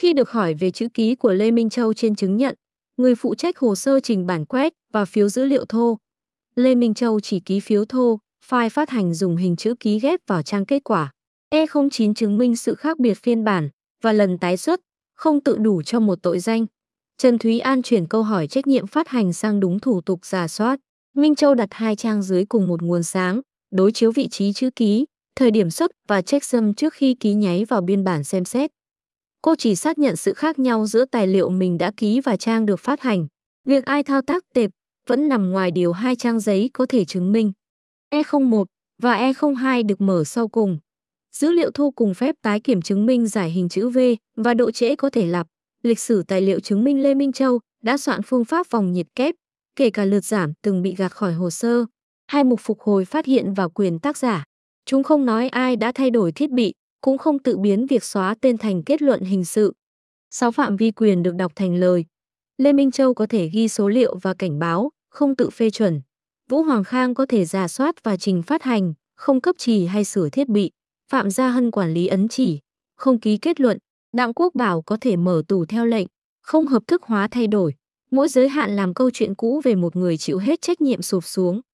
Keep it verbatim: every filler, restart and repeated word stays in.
Khi được hỏi về chữ ký của Lê Minh Châu trên chứng nhận, người phụ trách hồ sơ trình bản quét và phiếu dữ liệu thô. Lê Minh Châu chỉ ký phiếu thô, file phát hành dùng hình chữ ký ghép vào trang kết quả. E không chín chứng minh sự khác biệt phiên bản và lần tái xuất, không tự đủ cho một tội danh. Trần Thúy An chuyển câu hỏi trách nhiệm phát hành sang đúng thủ tục rà soát. Minh Châu đặt hai trang dưới cùng một nguồn sáng, đối chiếu vị trí chữ ký, thời điểm xuất và checksum trước khi ký nháy vào biên bản xem xét. Cô chỉ xác nhận sự khác nhau giữa tài liệu mình đã ký và trang được phát hành. Việc ai thao tác tệp vẫn nằm ngoài điều hai trang giấy có thể chứng minh. E không một và E không hai được mở sau cùng. Dữ liệu thô cùng phép tái kiểm chứng minh giải hình chữ V và độ trễ có thể lặp. Lịch sử tài liệu chứng minh Lê Minh Châu đã soạn phương pháp vòng nhiệt kép, kể cả lượt giảm từng bị gạt khỏi hồ sơ. Hai mục phục hồi phát hiện và quyền tác giả. Chúng không nói ai đã thay đổi thiết bị, cũng không tự biến việc xóa tên thành kết luận hình sự. Sáu phạm vi quyền được đọc thành lời. Lê Minh Châu có thể ghi số liệu và cảnh báo, không tự phê chuẩn. Vũ Hoàng Khang có thể rà soát và trình phát hành, không cấp trì hay sửa thiết bị. Phạm Gia Hân quản lý ấn chỉ, không ký kết luận. Đặng Quốc Bảo có thể mở tủ theo lệnh, không hợp thức hóa thay đổi. Mỗi giới hạn làm câu chuyện cũ về một người chịu hết trách nhiệm sụp xuống.